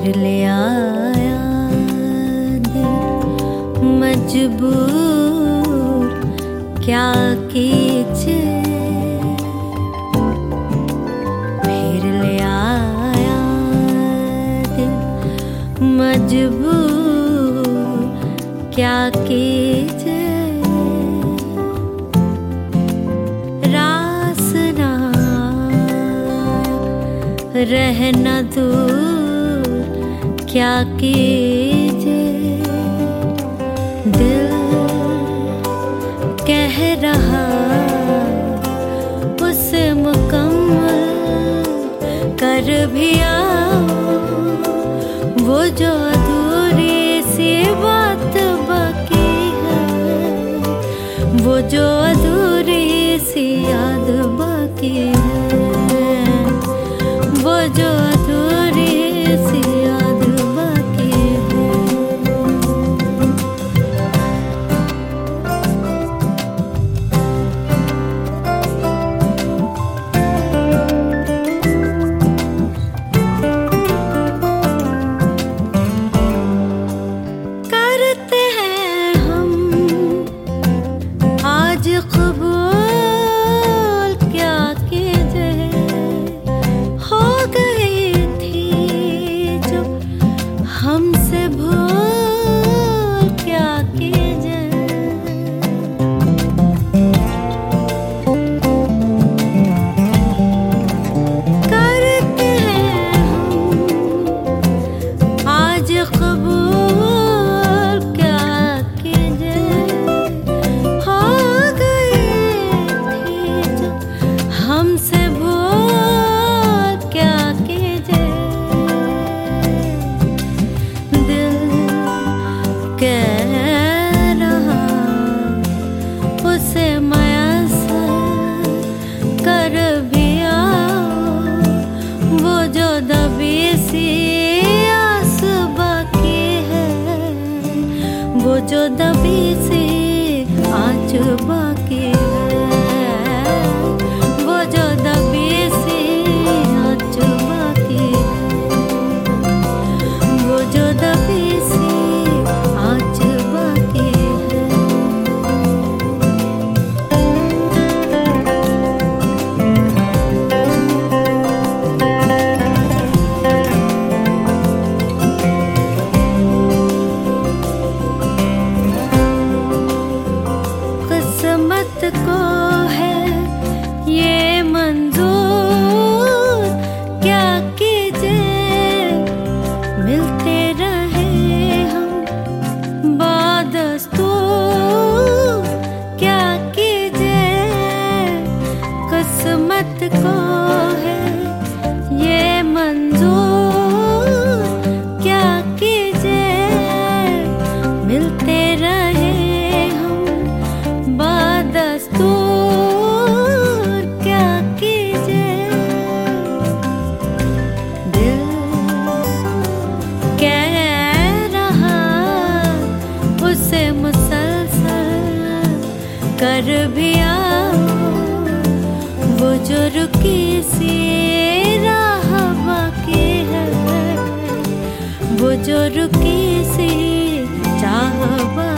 फिर ले आया दिल मजबूर क्या कीजिए। फिर ले आया दिल मजबूर क्या कीजिए। रहना दूर क्या कीजिए। दिल कह रहा उसे मुकम्मल कर भी आओ। वो जो अधूरी सी बात बाकी है, वो जो अधूरी सी याद बाकी है, वो जो अधूरी सी याद बाकी है। करते हैं हम आज कबूल क्या कीजिए। हमसे भूल क्या कीजिए। करते हैं हम आज कबूल क्या कीजिए। हो गई थी जो हमसे भूल क्या कीजिए। कह रहा उसे मयसर कर भी आओ। वो जो दबी सी आस बाकी है, वो जो दबी सी आँच बाकी है, वो जो दबी सी आँच बाकी है, वो जो दबी सी किस्मत को है ये मंजूर क्या कीजिए। मिलते रहे हम बादस्तूर क्या कीजिए। किस्मत को है ये मंजूर क्या कीजिए। मिलते रहे दस्तूर क्या कीजिए। दिल कह रहा उसे मुसलसल कर भी आओ। वो जो रुकी सी राह बाकी है, वो जो रुकी सी चाह